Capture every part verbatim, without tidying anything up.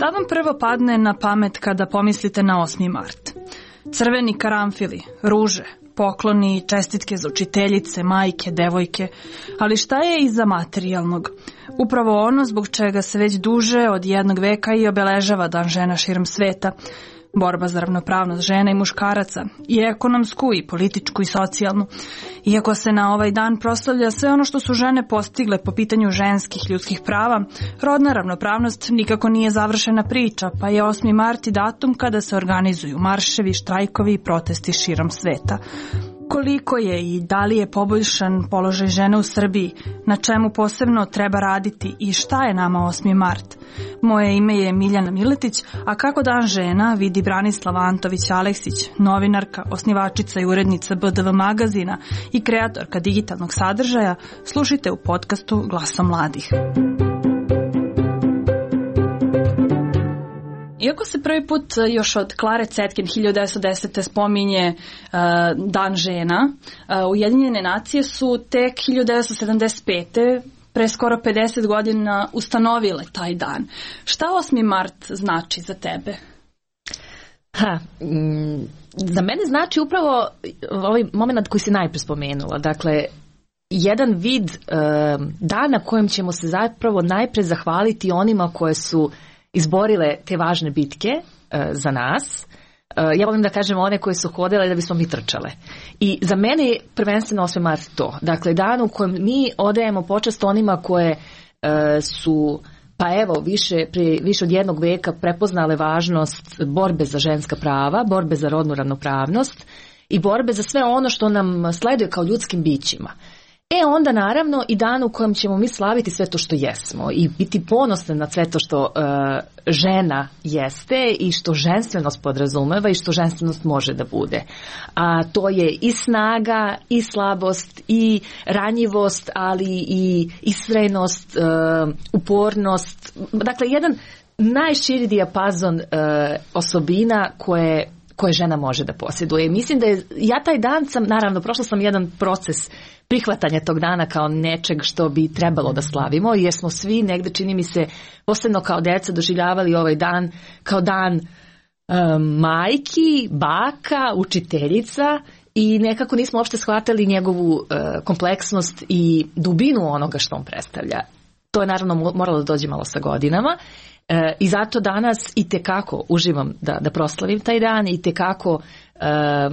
Šta vam prvo padne na pamet kada pomislite na osmi mart? Crveni karanfili, ruže, pokloni i čestitke za učiteljice, majke, devojke, ali šta je iza materijalnog? Upravo ono zbog čega se već duže od jednog veka i obeležava Dan žena širom sveta. Borba za ravnopravnost žena i muškaraca, i ekonomsku, i političku, i socijalnu. Iako se na ovaj dan proslavlja sve ono što su žene postigle po pitanju ženskih ljudskih prava, rodna ravnopravnost nikako nije završena priča, pa je osmi mart i datum kada se organizuju marševi, štrajkovi i protesti širom sveta. Koliko je i da li je poboljšan položaj žene u Srbiji, na čemu posebno treba raditi i šta je nama osmi mart? Moje ime je Miljana Miletić, a kako Dan žena vidi Branislava Antović-Aleksić, novinarka, osnivačica i urednica B D V magazina i kreatorka digitalnog sadržaja, slušajte u podcastu Glaso mladih. Iako se prvi put još od Klare Cetkin hiljadu devetsto desete. spominje uh, Dan žena, uh, Ujedinjene nacije su tek hiljadu devetsto sedamdeset pete. pre skoro pedeset godina ustanovile taj dan. Šta osmi mart znači za tebe? Ha, mm, za mene znači upravo ovaj moment koji si najpre spomenula. Dakle, jedan vid uh, dana kojem ćemo se zapravo najpre zahvaliti onima koje su izborile te važne bitke uh, za nas. Uh, ja volim da kažem one koje su hodile da bismo mi trčale. I za mene je prvenstveno osmi mart to. Dakle, dan u kojem mi odajemo počast onima koje uh, su, pa evo, više, prije, više od jednog veka prepoznale važnost borbe za ženska prava, borbe za rodnu ravnopravnost i borbe za sve ono što nam sleduje kao ljudskim bićima. E onda naravno i dan u kojem ćemo mi slaviti sve to što jesmo i biti ponosni na sve to što uh, žena jeste i što ženstvenost podrazumeva i što ženstvenost može da bude. A to je i snaga, i slabost, i ranjivost, ali i istrajnost, uh, upornost. Dakle, jedan najširi dijapazon uh, osobina koje koje žena može da posjeduje. Mislim da je, ja taj dan sam, naravno, prošla sam jedan proces prihvatanja tog dana kao nečeg što bi trebalo da slavimo, jer smo svi negde, čini mi se, posebno kao deca doživljavali ovaj dan kao dan um, majki, baka, učiteljica i nekako nismo uopšte shvatali njegovu uh, kompleksnost i dubinu onoga što on predstavlja. To je naravno moralo da dođe malo sa godinama. E, I zato danas i tekako uživam da, da proslavim taj dan i tekako e,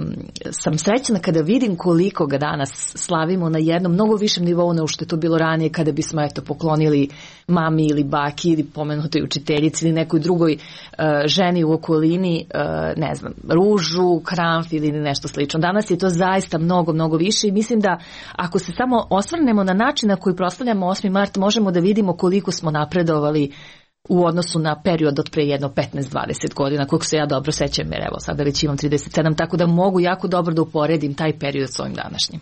sam srećna kada vidim koliko ga danas slavimo na jednom mnogo višem nivou nego što je to bilo ranije kada bismo eto poklonili mami ili baki ili pomenutoj učiteljici ili nekoj drugoj e, ženi u okolini, e, ne znam, ružu, kranf ili nešto slično. Danas je to zaista mnogo, mnogo više i mislim da ako se samo osvrnemo na način na koji proslavljamo osmi mart možemo da vidimo koliko smo napredovali u odnosu na period od pre jedno petnaest dvadeset godina, koliko se ja dobro sećam, jer evo sada već imam trideset sedam, tako da mogu jako dobro da uporedim taj period s ovim današnjim.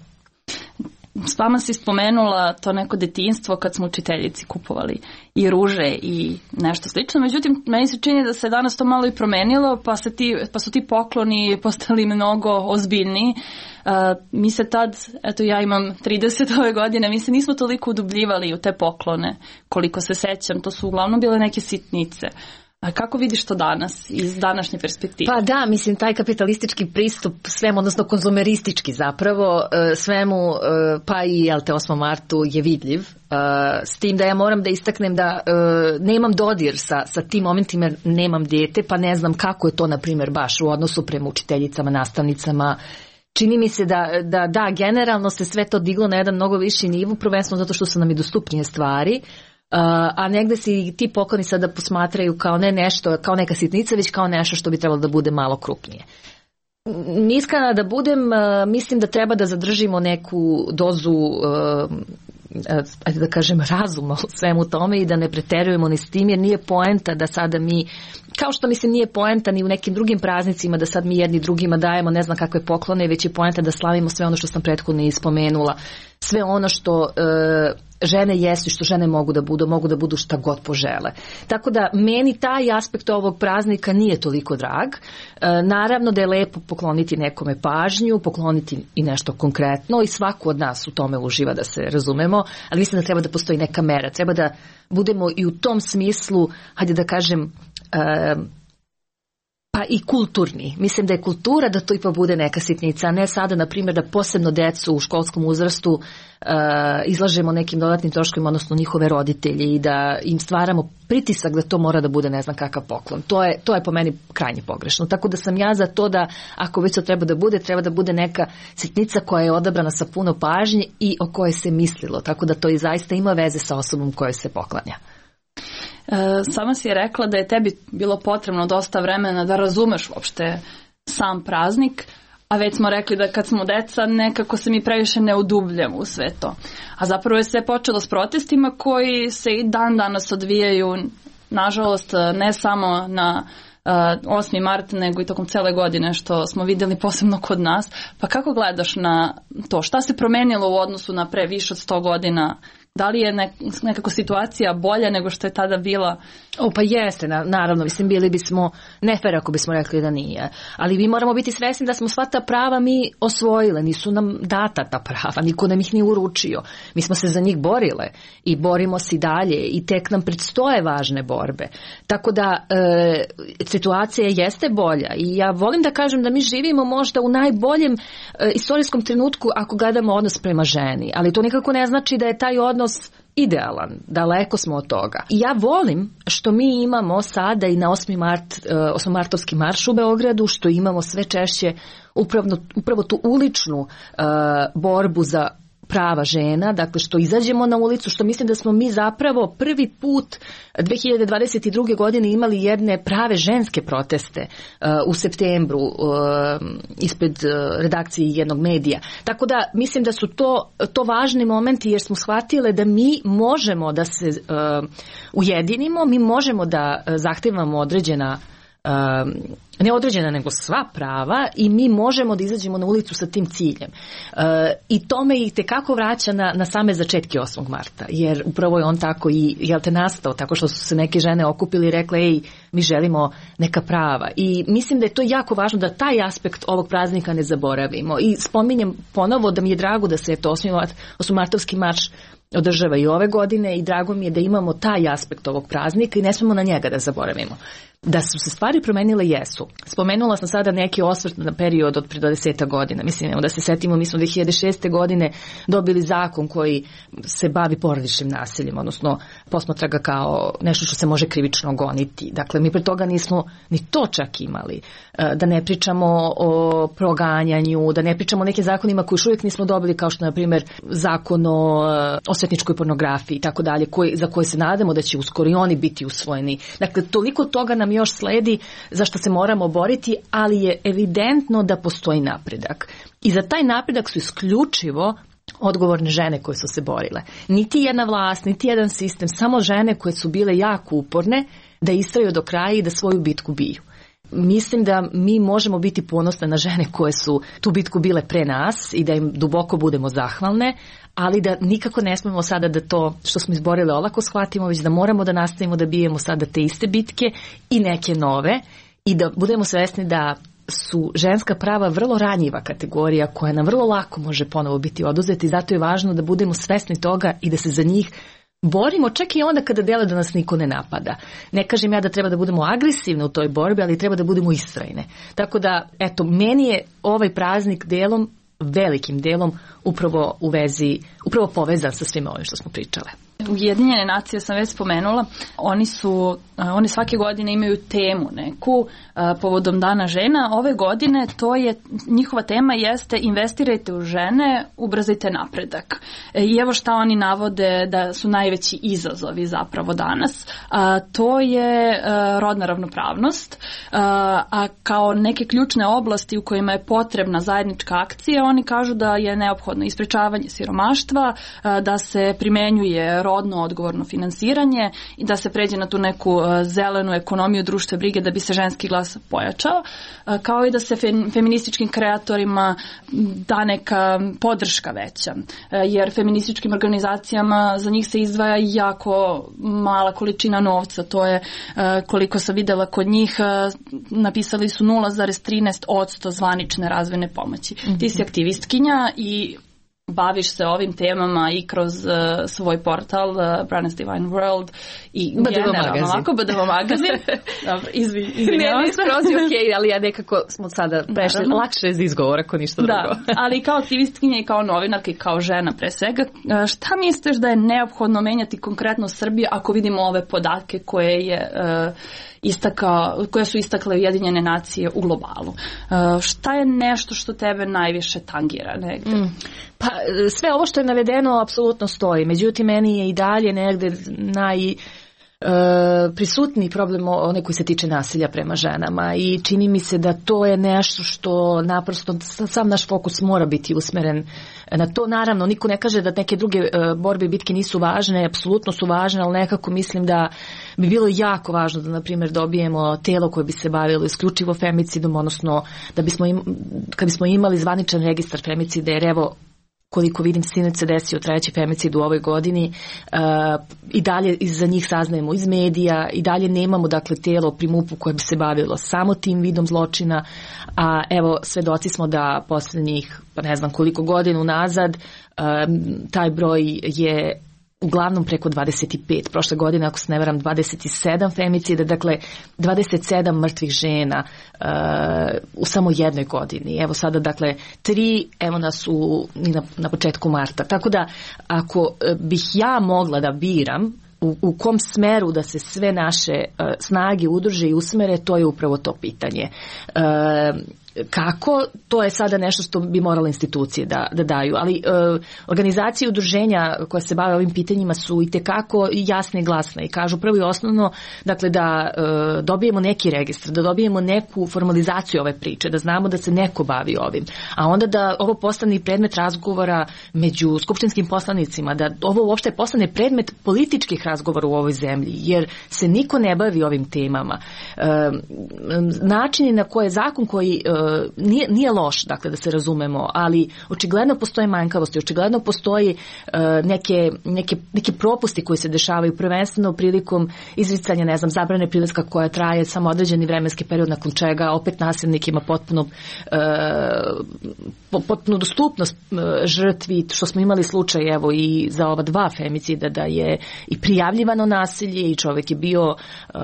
S vama si spomenula to neko detinjstvo kad smo učiteljici kupovali i ruže i nešto slično, međutim meni se čini da se danas to malo i promenilo, pa, se ti, pa su ti pokloni postali mnogo ozbiljniji. Uh, mi se tad, eto ja imam trideset ove godine, mi se nismo toliko udubljivali u te poklone koliko se sećam, to su uglavnom bile neke sitnice. A kako vidiš to danas iz današnje perspektive? Pa da, mislim taj kapitalistički pristup svemu, odnosno konzumeristički zapravo, svemu pa i jel te osmom martu je vidljiv. S tim da ja moram da istaknem da nemam dodir sa, sa tim momentima, nemam dijete, pa ne znam kako je to na primjer baš u odnosu prema učiteljicama, nastavnicama. Čini mi se da, da, da generalno se sve to diglo na jedan mnogo viši nivo, prvenstveno zato što su nam i dostupnije stvari. Uh, a negde se i ti pokloni sada posmatraju kao ne nešto, kao neka sitnica, već kao nešto što bi trebalo da bude malo krupnije. Iskrena da budem, uh, mislim da treba da zadržimo neku dozu, uh, ajde da kažem, razuma u svemu tome i da ne preterujemo ni s tim, jer nije poenta da sada mi, kao što mislim nije poenta ni u nekim drugim praznicima da sad mi jedni drugima dajemo ne znam kakve poklone, već je poenta da slavimo sve ono što sam prethodno ispomenula, sve ono što uh, žene jesu i što žene mogu da budu, mogu da budu šta god požele. Tako da meni taj aspekt ovog praznika nije toliko drag. E, naravno da je lepo pokloniti nekome pažnju, pokloniti i nešto konkretno i svako od nas u tome uživa, da se razumemo, ali mislim da treba da postoji neka mera. Treba da budemo i u tom smislu, hajde da kažem, pa i kulturni. Mislim da je kultura da to ipak bude neka sitnica, a ne sada, na primjer, da posebno decu u školskom uzrastu uh, izlažemo nekim dodatnim troškovima, odnosno njihove roditelji, i da im stvaramo pritisak da to mora da bude ne znam kakav poklon. To je, to je po meni krajnje pogrešno. Tako da sam ja za to da ako već to treba da bude, treba da bude neka sitnica koja je odabrana sa puno pažnje i o kojoj se mislilo. Tako da to i zaista ima veze sa osobom kojoj se poklanja. E, sama si je rekla da je tebi bilo potrebno dosta vremena da razumeš uopšte sam praznik, a već smo rekli da kad smo deca nekako se mi previše ne udubljamo u sve to. A zapravo je sve počelo s protestima koji se i dan danas odvijaju, nažalost, ne samo na osmi mart, nego i tokom cele godine, što smo vidjeli posebno kod nas. Pa kako gledaš na to? Šta se promenilo u odnosu na pre više od sto godina? Da li je nekako situacija bolja nego što je tada bila? O, pa jeste, naravno, mislim, bili bismo nefer ako bismo rekli da nije. Ali mi moramo biti svesni da smo sva ta prava mi osvojile, nisu nam data ta prava, niko nam ih nije uručio. Mi smo se za njih borile i borimo se i dalje i tek nam predstoje važne borbe. Tako da e, situacija jeste bolja i ja volim da kažem da mi živimo možda u najboljem e, istorijskom trenutku ako gledamo odnos prema ženi, ali to nikako ne znači da je taj odnos idealan, daleko smo od toga. I ja volim što mi imamo sada i na osmi mart, osmomartovski marš u Beogradu, što imamo sve češće upravo, upravo tu uličnu uh, borbu za prava žena, dakle što izađemo na ulicu, što mislim da smo mi zapravo prvi put dve hiljade dvadeset druge. godine imali jedne prave ženske proteste uh, u septembru uh, ispred uh, redakcije jednog medija. Tako da mislim da su to, to važni momenti jer smo shvatile da mi možemo da se uh, ujedinimo, mi možemo da uh, zahtevamo određena Uh, ne određena nego sva prava i mi možemo da izađemo na ulicu sa tim ciljem. Uh, I to me i tekako vraća na, na same začetke osmog marta, jer upravo je on tako i jel te nastao, tako što su se neke žene okupili i rekle ej, mi želimo neka prava. I mislim da je to jako važno da taj aspekt ovog praznika ne zaboravimo. I spominjem ponovo da mi je drago da se eto osmomartovski marš održava i ove godine i drago mi je da imamo taj aspekt ovog praznika i ne smemo na njega da zaboravimo. Da su se stvari promenile, jesu. Spomenula sam sada neki osvrt na period od pre dvadeset godina. Mislim, da se setimo, mi smo dve hiljade šeste. godine dobili zakon koji se bavi porodičnim nasiljem, odnosno posmatra ga kao nešto što se može krivično goniti. Dakle, mi pre toga nismo ni to čak imali. Da ne pričamo o proganjanju, da ne pričamo o nekim zakonima koji još uvijek nismo dobili, kao što, na primjer, zakon o osvetničkoj pornografiji i tako dalje, koji, za koje se nadamo da će uskoro i oni biti usvojeni. Dakle, toliko toga nam još sledi za što se moramo boriti, ali je evidentno da postoji napredak. I za taj napredak su isključivo odgovorne žene koje su se borile. Niti jedna vlast, niti jedan sistem, samo žene koje su bile jako uporne da istraju do kraja i da svoju bitku biju. Mislim da mi možemo biti ponosne na žene koje su tu bitku bile pre nas i da im duboko budemo zahvalne, ali da nikako ne smemo sada da to što smo izborile olako shvatimo, već da moramo da nastavimo da bijemo sada te iste bitke i neke nove i da budemo svesni da su ženska prava vrlo ranjiva kategorija koja nam vrlo lako može ponovo biti oduzeti i zato je važno da budemo svesni toga i da se za njih borimo čak i onda kada dele da nas niko ne napada. Ne kažem ja da treba da budemo agresivne u toj borbi, ali treba da budemo istrajne. Tako da, eto, meni je ovaj praznik delom, velikim delom, upravo u vezi, upravo povezan sa svime ovim što smo pričale. Ujedinjene nacije sam već spomenula, oni su, oni svake godine imaju temu neku povodom Dana žena. Ove godine to je, njihova tema jeste investirajte u žene, ubrzajte napredak. I evo šta oni navode da su najveći izazovi zapravo danas. To je rodna ravnopravnost, a kao neke ključne oblasti u kojima je potrebna zajednička akcija, oni kažu da je neophodno isprečavanje siromaštva, da se primenjuje rodno odgovorno finansiranje i da se pređe na tu neku zelenu ekonomiju društva brige da bi se ženski glas pojačao, kao i da se feminističkim kreatorima da neka podrška veća, jer feminističkim organizacijama za njih se izdvaja jako mala količina novca, to je koliko sam videla kod njih, napisali su nula zarez trinaest posto zvanične razvojne pomoći. Mm-hmm. Ti si aktivistkinja i baviš se ovim temama i kroz uh, svoj portal uh, Branna's Divine World i B D V generalno ovako B D V magazin. Dobro, izvi, izvinjavam se. Ne, ne, ok, ali ja nekako smo sada prešli Naravno. lakše iz izgovora ako ništa drugo. Da, ali kao aktivistkinja i kao novinarka i kao žena pre svega, šta misliš da je neophodno menjati konkretno Srbiju ako vidimo ove podatke koje je uh, istakao, koje su istakle Ujedinjene nacije u globalu? Uh, šta je nešto što tebe najviše tangira negde? Mm. Pa sve ovo što je navedeno apsolutno stoji, međutim meni je i dalje negde naj... Uh, prisutni problem onaj koji se tiče nasilja prema ženama i čini mi se da to je nešto što naprosto sam naš fokus mora biti usmeren na to. Naravno, niko ne kaže da neke druge uh, borbe i bitke nisu važne, apsolutno su važne, ali nekako mislim da bi bilo jako važno da, na primjer, dobijemo telo koje bi se bavilo isključivo femicidom, odnosno da bismo im, kad bismo imali zvaničan registar femicida, jer evo koliko vidim, sinoć se desio treći femicid u ovoj godini, uh, i dalje za njih saznajemo iz medija, i dalje nemamo dakle telo pri MUP-u koje bi se bavilo samo tim vidom zločina, a evo svedoci smo da posljednjih pa ne znam koliko godina unazad uh, taj broj je uglavnom preko dvadeset pet. Prošle godine, ako se ne varam, dvadeset sedam femicida, dakle dvadeset sedam mrtvih žena uh, u samo jednoj godini. Evo sada, dakle, tri, evo nas u, na, na početku marta. Tako da, ako bih ja mogla da biram u, u kom smeru da se sve naše uh, snage udruže i usmere, to je upravo to pitanje. Uh, Kako? To je sada nešto što bi morale institucije da, da daju, ali e, organizacije i udruženja koje se bave ovim pitanjima su itekako jasne i glasne i kažu prvo i osnovno, dakle da e, dobijemo neki registar, da dobijemo neku formalizaciju ove priče, da znamo da se neko bavi ovim, a onda da ovo postane predmet razgovora među skupštinskim poslanicima, da ovo uopšte postane predmet političkih razgovora u ovoj zemlji, jer se niko ne bavi ovim temama. E, načini na koje zakon koji e, Nije, nije loš, dakle, da se razumemo, ali očigledno postoje manjkavosti, očigledno postoji uh, neke, neke, neke propusti koji se dešavaju prvenstveno prilikom izricanja, ne znam, zabrane prilaska koja traje samo određeni vremenski period, nakon čega opet nasilnik ima potpuno, uh, potpuno dostupnost uh, žrtvi, što smo imali slučaj evo i za ova dva femicida, da je i prijavljivano nasilje i čovjek je bio uh,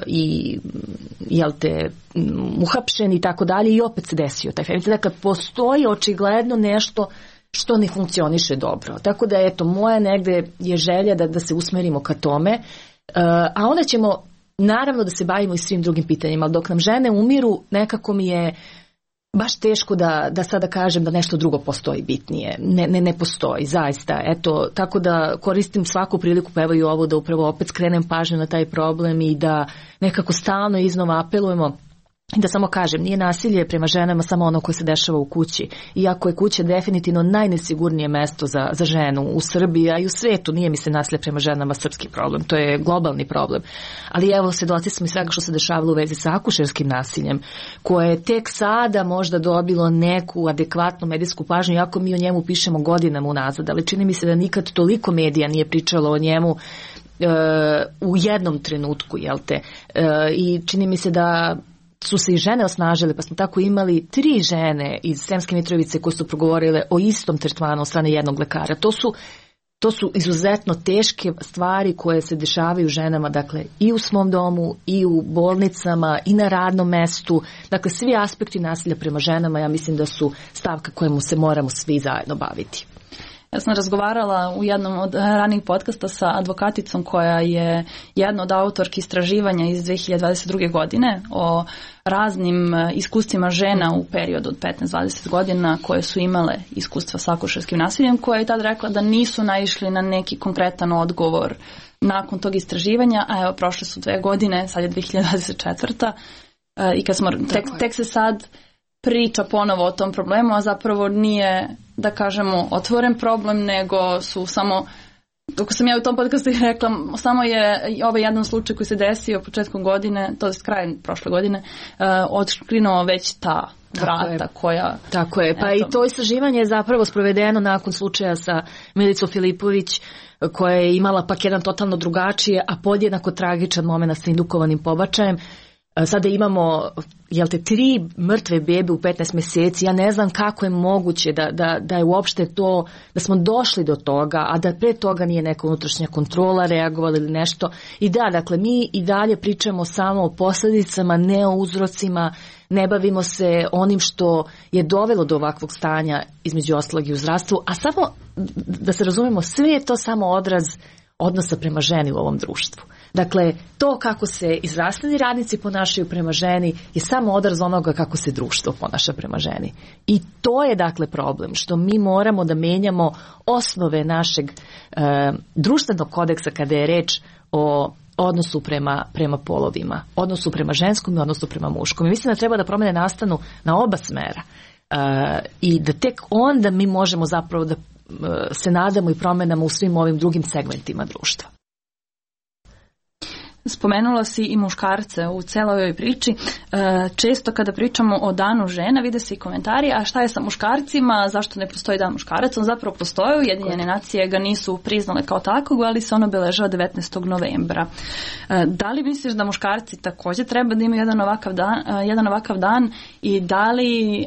i jel te uhapšen i tako dalje i opet se desio taj femicid. Dakle, postoji očigledno nešto što ne funkcioniše dobro. Tako da, eto, moja negde je želja da, da se usmerimo ka tome, uh, a onda ćemo naravno da se bavimo i svim drugim pitanjima, ali dok nam žene umiru, nekako mi je baš teško da, da sada kažem da nešto drugo postoji bitnije. Ne, ne, ne postoji, zaista. Eto, tako da koristim svaku priliku, pa evo i ovo, da upravo opet skrenem pažnju na taj problem i da nekako stalno iznova apelujemo. I da samo kažem, nije nasilje prema ženama samo ono koje se dešava u kući. Iako je kuća definitivno najnesigurnije mesto za, za ženu u Srbiji, a i u svetu, nije mi se nasilje prema ženama srpski problem, to je globalni problem. Ali evo, svedoci smo i svega što se dešavalo u vezi sa akušerskim nasiljem, koje je tek sada možda dobilo neku adekvatnu medijsku pažnju, iako mi o njemu pišemo godinama unazad, ali čini mi se da nikad toliko medija nije pričalo o njemu e, u jednom trenutku, jel te? E, I čini mi se da su se i žene osnažile, pa smo tako imali tri žene iz Sremske Mitrovice koje su progovorile o istom tretmanu od strane jednog lekara. To su, to su izuzetno teške stvari koje se dešavaju ženama, dakle, i u svom domu, i u bolnicama, i na radnom mestu. Dakle, svi aspekti nasilja prema ženama, ja mislim da su stavka kojemu se moramo svi zajedno baviti. Ja sam razgovarala u jednom od ranijih podcasta sa advokaticom koja je jedna od autorki istraživanja iz dve hiljade dvadeset druge. godine o raznim iskustvima žena u periodu od petnaest do dvadeset godina koje su imale iskustva sa akušerskim nasiljem, koja je tad rekla da nisu naišli na neki konkretan odgovor nakon tog istraživanja, a evo prošle su dve godine, sad je dve hiljade dvadeset četvrta. i kad smo, tek, tek se sad priča ponovo o tom problemu, a zapravo nije, da kažemo, otvoren problem, nego su samo, kako sam ja u tom podcastu i rekla, samo je ovaj jedan slučaj koji se desio početkom godine, to je s krajem prošle godine, uh, otkrinuo već ta vrata koja... Tako je, pa eto. I to istraživanje je zapravo sprovedeno nakon slučaja sa Milicom Filipović, koja je imala pak jedan totalno drugačije, a podjednako tragičan moment sa indukovanim pobačajem. Sada imamo, jel te, tri mrtve bebe u petnaest mjeseci, ja ne znam kako je moguće da, da, da je uopšte to, da smo došli do toga, a da pre toga nije neka unutrašnja kontrola reagovala ili nešto. I da, dakle, mi i dalje pričamo samo o posljedicama, ne o uzrocima, ne bavimo se onim što je dovelo do ovakvog stanja, između ostalog i u zdravstvu, a samo, da se razumemo, sve je to samo odraz odnosa prema ženi u ovom društvu. Dakle, to kako se i zdravstveni radnici ponašaju prema ženi je samo odraz onoga kako se društvo ponaša prema ženi. I to je, dakle, problem, što mi moramo da menjamo osnove našeg e, društvenog kodeksa kada je reč o odnosu prema, prema polovima, odnosu prema ženskom i odnosu prema muškom. I mislim da treba da promene nastanu na oba smera e, i da tek onda mi možemo zapravo da e, se nadamo i promenamo u svim ovim drugim segmentima društva. Spomenula si i muškarce u celoj ovoj priči. Često kada pričamo o danu žena vide se i komentari, a šta je sa muškarcima, zašto ne postoji dan muškaraca? On zapravo postoji, Ujedinjene nacije ga nisu priznale kao takvog, ali se on obeležava devetnaestog novembra. Da li misliš da muškarci također treba da imaju jedan ovakav dan, jedan ovakav dan i da li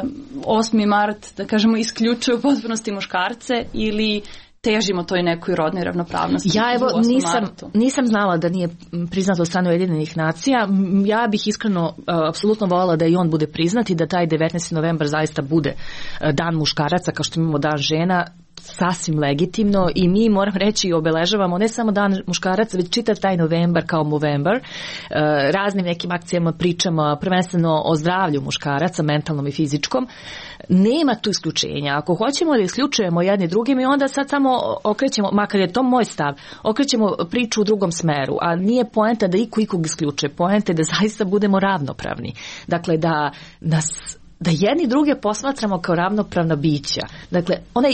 osmi mart, da kažemo, isključuje u potpunosti muškarce ili težimo toj nekoj rodnoj ravnopravnosti? Ja evo nisam, nisam znala da nije priznato od strane Ujedinjenih nacija. Ja bih iskreno uh, apsolutno voljela da i on bude priznat i da taj devetnaesti novembar zaista bude uh, dan muškaraca, kao što imamo dan žena, sasvim legitimno, i mi, moram reći, obeležavamo ne samo dan muškaraca, već čitav taj novembar kao Movember. Uh, raznim nekim akcijama pričamo prvenstveno o zdravlju muškaraca, mentalnom i fizičkom. Nema tu isključenja. Ako hoćemo da isključujemo jedni drugim i onda sad samo okrećemo, makar je to moj stav, okrećemo priču u drugom smeru, a nije poenta da iko ikog isključuje. Poenta je da zaista budemo ravnopravni. Dakle, da nas, da jedni druge posmatramo kao ravnopravna bića. Dakle, onaj,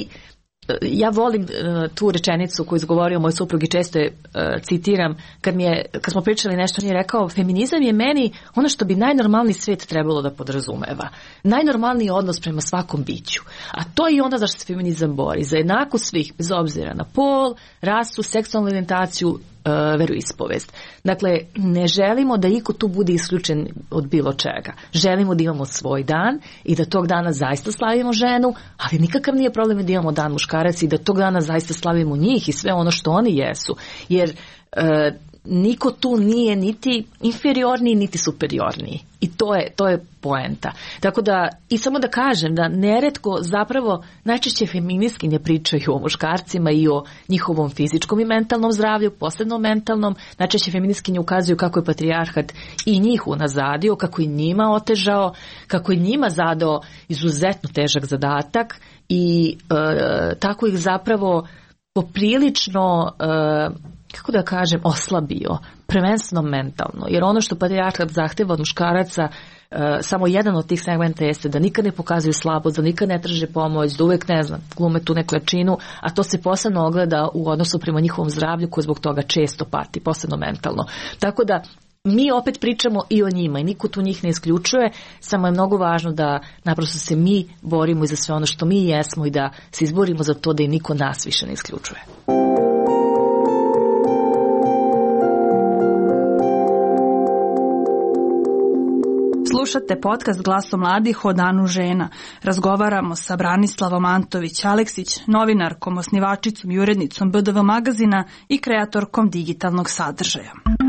ja volim uh, tu rečenicu koju izgovorio moj suprug i često je uh, citiram, kad, mi je, kad smo pričali nešto, on je rekao: feminizam je meni ono što bi najnormalniji svijet trebalo da podrazumeva. Najnormalniji odnos prema svakom biću. A to je onda zašto se feminizam bori. Za jednakost svih, bez obzira na pol, rasu, seksualnu orijentaciju, uh, veroispovest. Dakle, ne želimo da iko tu bude isključen od bilo čega. Želimo da imamo svoj dan i da tog dana zaista slavimo ženu, ali nikakav nije problem da imamo dan muškarac i da tog dana zaista slavimo njih i sve ono što oni jesu. Jer e, niko tu nije niti inferiorniji niti superiorniji. I to je, to je poenta. Tako da, i samo da kažem da neretko zapravo najčešće feministkinje pričaju o muškarcima i o njihovom fizičkom i mentalnom zdravlju, posebno mentalnom. Najčešće feministkinje ukazuju kako je patrijarhat i njih unazadio, kako je njima otežao, kako je njima zadao izuzetno težak zadatak i e, tako ih zapravo poprilično e, kako da kažem, oslabio, prvenstveno mentalno. Jer ono što patrijarhat zahteva od muškaraca, uh, samo jedan od tih segmenta jeste da nikad ne pokazuju slabost, da nikad ne traže pomoć, da uvijek, ne znam, glume tu neku jačinu, a to se posebno ogleda u odnosu prema njihovom zdravlju, koji zbog toga često pati, posebno mentalno. Tako da mi opet pričamo i o njima i niko tu njih ne isključuje, samo je mnogo važno da naprosto se mi borimo i za sve ono što mi jesmo i da se izborimo za to da i niko nas više ne isključuje. Slušate podcast Glasom mladih o danu žena. Razgovaramo sa Branislavom Antović-Aleksić, novinarkom, osnivačicom i urednicom B D V magazina i kreatorkom digitalnog sadržaja.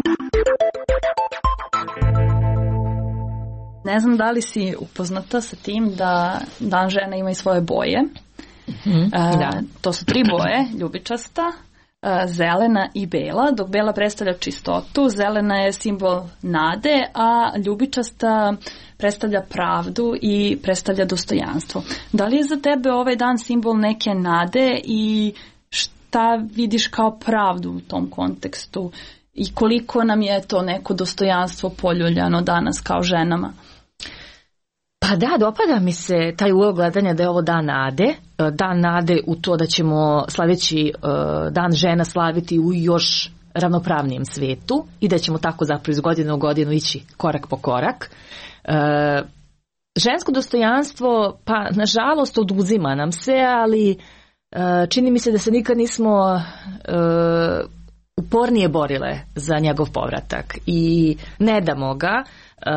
Ne znam da li si upoznata sa tim da dan žena ima i svoje boje. Mm-hmm, e, da. To su tri boje, ljubičasta, zelena i bela, dok bela predstavlja čistotu, zelena je simbol nade, a ljubičasta predstavlja pravdu i predstavlja dostojanstvo. Da li je za tebe ovaj dan simbol neke nade i šta vidiš kao pravdu u tom kontekstu i koliko nam je to neko dostojanstvo poljuljano danas kao ženama? Pa da, dopada mi se taj ugao gledanja da je ovo dan nade, dan nade u to da ćemo sljedeći dan žena slaviti u još ravnopravnijem svetu i da ćemo tako zapravo iz godine u godinu ići korak po korak. Žensko dostojanstvo, pa nažalost oduzima nam se, ali čini mi se da se nikad nismo upornije borile za njegov povratak i ne damo ga.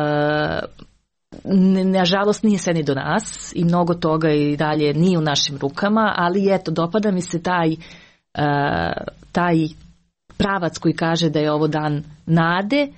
Nažalost nije sve ni do nas i mnogo toga i dalje nije u našim rukama, ali eto, dopada mi se taj, taj pravac koji kaže da je ovo dan nade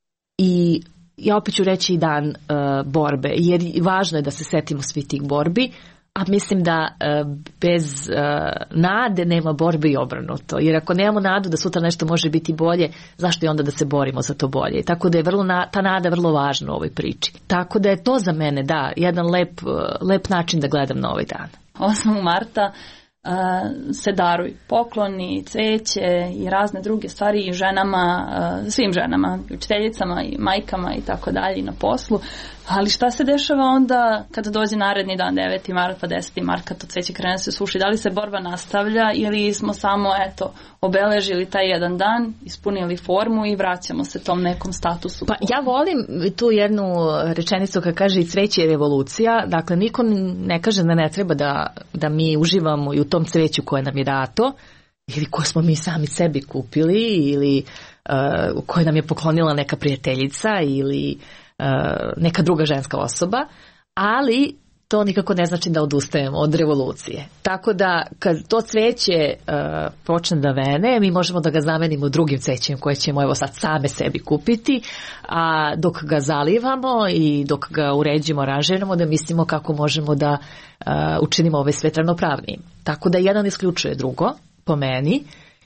i ja opet ću reći i dan uh, borbe, jer važno je da se setimo svi tih borbi, a mislim da uh, bez uh, nade nema borbe i obrnuto, jer ako nemamo nadu da sutra nešto može biti bolje, zašto je onda da se borimo za to bolje? Tako da je vrlo na, ta nada vrlo važna u ovoj priči. Tako da je to za mene, da, jedan lep, uh, lep način da gledam na ovaj dan. osmog marta Uh, se daruju pokloni, cveće i razne druge stvari i ženama, uh, svim ženama, učiteljicama i majkama i tako dalje i na poslu. Ali šta se dešava onda kada dođe naredni dan, deveti mart pa deseti mart, kad to cveće krene se suši? Da li se borba nastavlja ili smo samo eto obeležili taj jedan dan, ispunili formu i vraćamo se tom nekom statusu? Pa ja volim tu jednu rečenicu kad kaže i cveće je revolucija. Dakle, niko ne kaže da ne treba da, da mi uživamo i u tom cveću koje nam je dato ili koje smo mi sami sebi kupili ili uh, koje nam je poklonila neka prijateljica ili uh, neka druga ženska osoba, ali to nikako ne znači da odustajemo od revolucije. Tako da kad to cveće uh, počne da vene, mi možemo da ga zamenimo drugim cvećem koje ćemo evo sad same sebi kupiti, a dok ga zalivamo i dok ga uređimo, aranžiramo, da mislimo kako možemo da uh, učinimo ovaj svet ravnopravnijim. Tako da jedan isključuje drugo, po meni,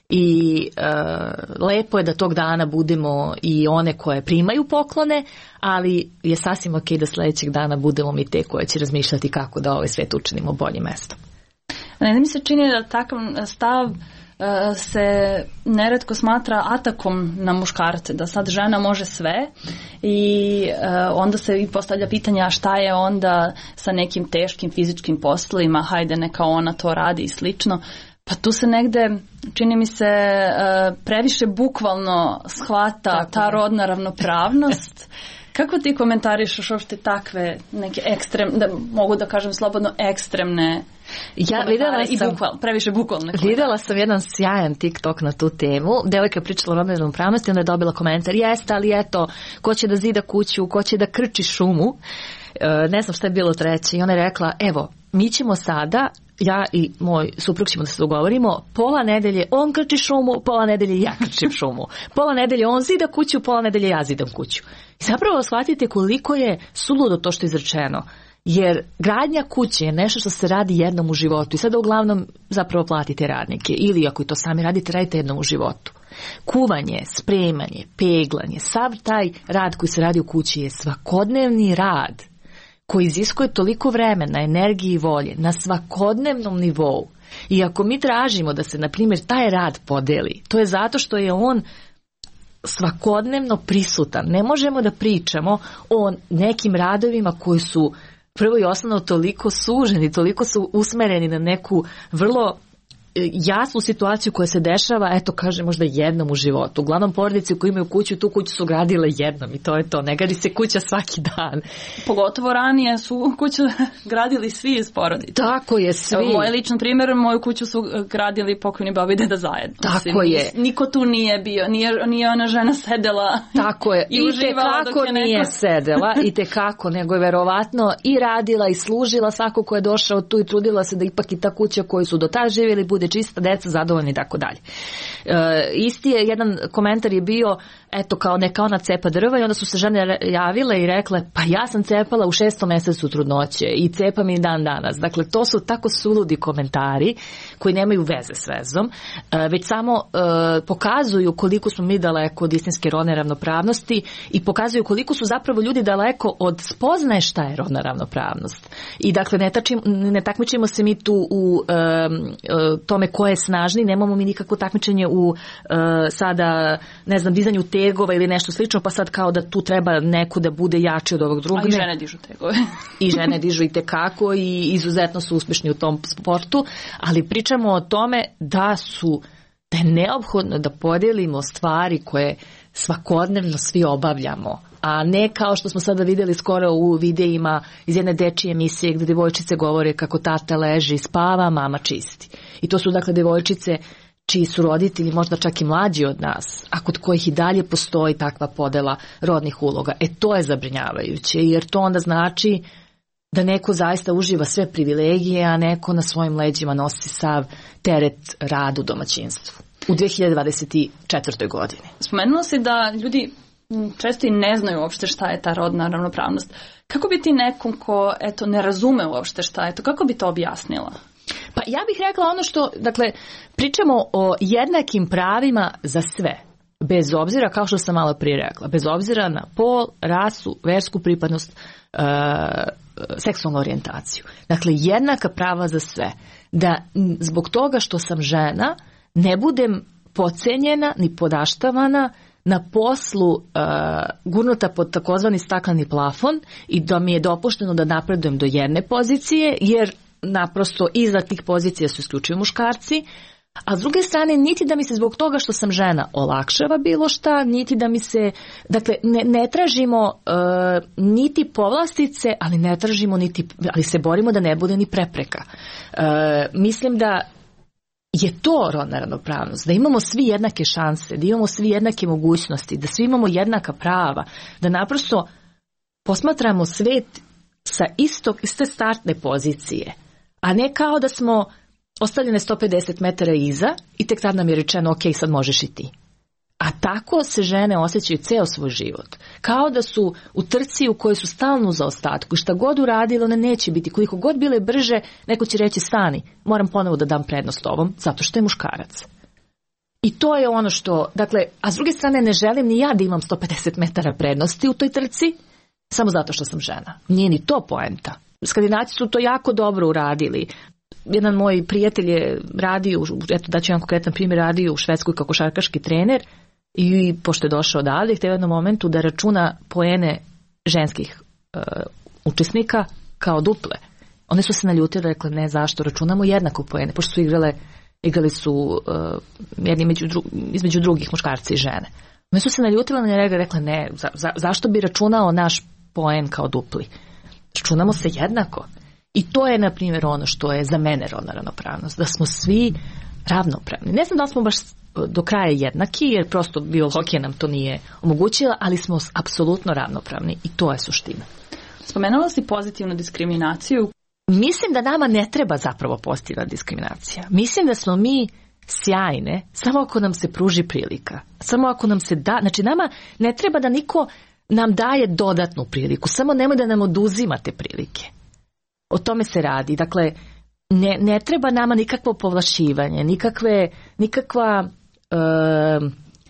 i uh, lepo je da tog dana budemo i one koje primaju poklone, ali je sasvim ok da sljedećeg dana budemo mi te koje će razmišljati kako da ovaj svet učinimo boljim mestom. Ne, mi se čini da takav stav uh, se neretko smatra atakom na muškarce, da sad žena može sve i uh, onda se i postavlja pitanja šta je onda sa nekim teškim fizičkim poslovima, hajde neka ona to radi i slično. Pa tu se negde, čini mi se, previše bukvalno shvata tako ta rodna ravnopravnost. Kako ti komentarišeš uopšte takve neke ekstremne, da mogu da kažem slobodno ekstremne ja videla i sam, bukval, previše bukvalne. Videla sam jedan sjajan TikTok na tu temu. Devojka je pričala o rodnoj ravnopravnosti, onda je dobila komentar, jeste, ali eto, ko će da zida kuću, ko će da krči šumu. Ne znam šta je bilo treće. I ona je rekla, evo, mi ćemo sada, ja i moj suprug ćemo da se dogovorimo, pola nedelje on krči šumu, pola nedelje ja krčim šumu. Pola nedelje on zida kuću, pola nedelje ja zidam kuću. I zapravo shvatite koliko je suludo to što je izrečeno. Jer gradnja kuće je nešto što se radi jednom u životu i sada uglavnom zapravo platite radnike. Ili ako i to sami radite, radite jednom u životu. Kuvanje, spremanje, peglanje, sav taj rad koji se radi u kući je svakodnevni rad koji iziskuje toliko vremena, energije i volje na svakodnevnom nivou. I ako mi tražimo da se, na primjer, taj rad podeli, to je zato što je on svakodnevno prisutan. Ne možemo da pričamo o nekim radovima koji su prvo i osnovno toliko suženi, toliko su usmereni na neku vrlo jasnu situaciju koja se dešava, eto kaže možda jednom u životu. Uglavnom porodice koji imaju kuću, tu kuću su gradile jednom i to je to. Ne gradi se kuća svaki dan. Pogotovo ranije su kuću gradili svi iz porodice. Tako je, svi. Evo, moj ličan primjer, moju kuću su gradili pokojni baba i deda zajedno. Tako Mislim, je. Niko tu nije bio, nije, nije ona žena sedela. Tako je. I, I uživala tekako je nije neko... sedela, i tekako, nego je verovatno i radila i služila svako ko je došao tu i trudila se da ipak i ta kuća koju su do tada živjeli bude čista, deca zadovoljni i tako dalje. E, isti je, jedan komentar je bio, eto kao neka ona cepa drva i onda su se žene javile i rekle, pa ja sam cepala u šestom mjesecu trudnoće i cepam i dan danas. Dakle, to su tako suludi komentari koji nemaju veze s vezom, e, već samo e, pokazuju koliko smo mi daleko od istinske rodne ravnopravnosti i pokazuju koliko su zapravo ljudi daleko od spoznaje šta je rodna ravnopravnost. I dakle, ne, tačim, ne takmičimo se mi tu u e, e, tome ko je snažni, nemamo mi nikakvo takmičenje u uh, sada, ne znam, dizanju tegova ili nešto slično, pa sad kao da tu treba neko da bude jači od ovog drugog. A i žene dižu tegove. I žene dižu i tekako i izuzetno su uspješni u tom sportu, ali pričamo o tome da su, da je neophodno da podijelimo stvari koje svakodnevno svi obavljamo, a ne kao što smo sada vidjeli skoro u videima iz jedne dečije emisije gdje devojčice govore kako tata leži, spava, mama čisti. I to su dakle devojčice čiji su roditelji možda čak i mlađi od nas, a kod kojih i dalje postoji takva podela rodnih uloga. E to je zabrinjavajuće, jer to onda znači da neko zaista uživa sve privilegije, a neko na svojim leđima nosi sav teret rada u domaćinstvu u dve hiljade dvadeset četvrtoj godini. Spomenula si da ljudi često i ne znaju uopšte šta je ta rodna ravnopravnost. Kako bi ti nekom ko eto, ne razume uopšte šta je to, kako bi to objasnila? Pa ja bih rekla ono što, dakle, pričamo o jednakim pravima za sve, bez obzira, kao što sam malo prije rekla, bez obzira na pol, rasu, versku pripadnost, e, seksualnu orijentaciju. Dakle, jednaka prava za sve. Da zbog toga što sam žena ne budem podcenjena ni podaštavana, na poslu uh, gurnuta pod takozvani stakleni plafon i da mi je dopušteno da napredujem do jedne pozicije, jer naprosto iza tih pozicija su isključivo muškarci, a s druge strane niti da mi se zbog toga što sam žena olakšava bilo šta, niti da mi se, dakle ne, ne tražimo uh, niti povlastice, ali ne tražimo niti, ali se borimo da ne bude ni prepreka. Uh, mislim da je to rodna ravnopravnost, da imamo svi jednake šanse, da imamo svi jednake mogućnosti, da svi imamo jednaka prava, da naprosto posmatramo svet sa istog, iste startne pozicije, a ne kao da smo ostavljene sto pedeset metara iza i tek tad nam je rečeno ok, sad možeš i ti. A tako se žene osjećaju ceo svoj život. Kao da su u trci u kojoj su stalno u zaostatku i šta god uradile, one neće biti. Koliko god bile brže, neko će reći stani, moram ponovo da dam prednost ovom, zato što je muškarac. I to je ono što, dakle, a s druge strane ne želim ni ja da imam sto pedeset metara prednosti u toj trci, samo zato što sam žena. Nije ni to poenta. Skandinavci su to jako dobro uradili. Jedan moj prijatelj je radio, eto da ću jedan konkretan primjer, radio u Švedskoj kao košarkaški trener i pošto je došao odavde, htio u jednom momentu da računa poene ženskih uh, učesnika kao duple. One su se naljutile, rekle ne, zašto računamo jednako poene, pošto su igrale, igrali su uh, jedni među dru, između drugih muškarci i žene. One su se naljutile na njega, rekle ne, za, za, zašto bi računao naš poen kao dupli? Računamo se jednako. I to je, na primjer, ono što je za mene rodna ravnopravnost, da smo svi ravnopravni. Ne znam da li smo baš do kraja jednaki, jer prosto biologija nam to nije omogućila, ali smo apsolutno ravnopravni i to je suština. Spomenula si pozitivnu diskriminaciju. Mislim da nama ne treba zapravo pozitivna diskriminacija. Mislim da smo mi sjajne samo ako nam se pruži prilika. Samo ako nam se da, znači nama ne treba da niko nam daje dodatnu priliku, samo nemoj da nam oduzimate prilike. O tome se radi. Dakle, ne, ne treba nama nikakvo povlašivanje, nikakve, nikakva... Uh,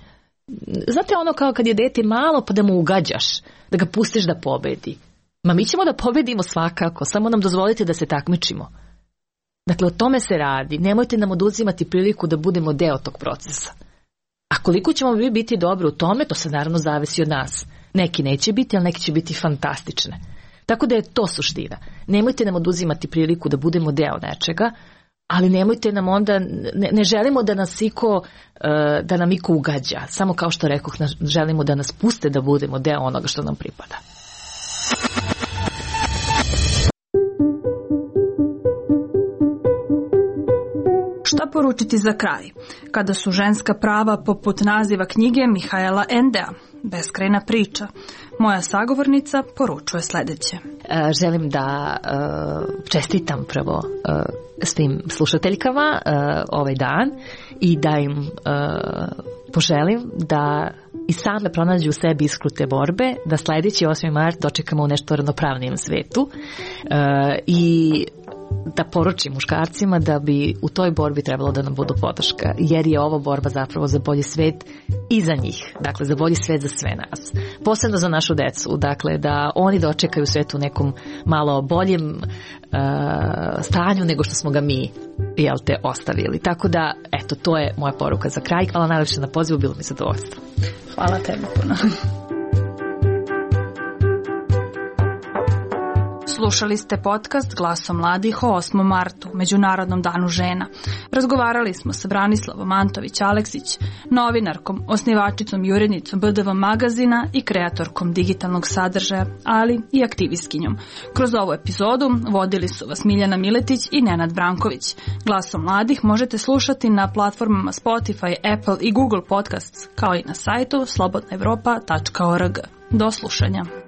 znate ono kao kad je dete malo pa da mu ugađaš, da ga pustiš da pobedi. Ma mi ćemo da pobedimo svakako, samo nam dozvolite da se takmičimo. Dakle, o tome se radi. Nemojte nam oduzimati priliku da budemo deo tog procesa. A koliko ćemo mi biti dobro u tome, to se naravno zavisi od nas. Neki neće biti, ali neki će biti fantastične. Tako da je to suština. Nemojte nam oduzimati priliku da budemo deo nečega, ali nemojte nam onda, ne, ne želimo da nas iko, da nam iko ugađa. Samo kao što rekoh, želimo da nas puste da budemo deo onoga što nam pripada. Šta poručiti za kraj, kada su ženska prava poput naziva knjige Mihaela Endea, beskrajna priča? Moja sagovornica poručuje sledeće. Želim da čestitam prvo svim slušateljkama ovaj dan i da im poželim da i same pronađu u sebi iskru te borbe, da sledeći osmi mart dočekamo u nešto ravnopravnijem svetu i da poručim muškarcima da bi u toj borbi trebalo da nam budu podrška, jer je ovo borba zapravo za bolji svet i za njih, dakle za bolji svet za sve nas, posebno za našu decu, dakle da oni dočekaju svet u nekom malo boljem uh, stanju nego što smo ga mi, jel te, ostavili. Tako da, eto, to je moja poruka za kraj. Hvala najlepše na pozivu, bilo mi zadovoljstvo. Hvala tebi puno. Slušali ste podcast Glasom mladih o osmom martu, Međunarodnom danu žena. Razgovarali smo sa Branislavom Antović-Aleksić, novinarkom, osnivačicom i urednicom B D V magazina i kreatorkom digitalnog sadržaja, ali i aktivistkinjom. Kroz ovu epizodu vodili su vas Miljana Miletić i Nenad Branković. Glasom mladih možete slušati na platformama Spotify, Apple i Google Podcasts, kao i na sajtu slobodna evropa tačka org. Do slušanja.